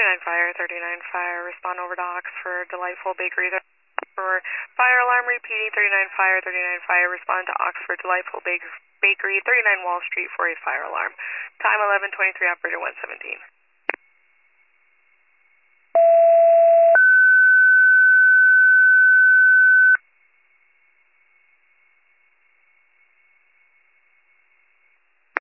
39 fire, 39 fire, respond over to Oxford Delightful Bakery for fire alarm repeating, 39 fire, respond to Oxford Delightful Bakery, 39 Wall Street for a fire alarm. Time 11:23, operator 117.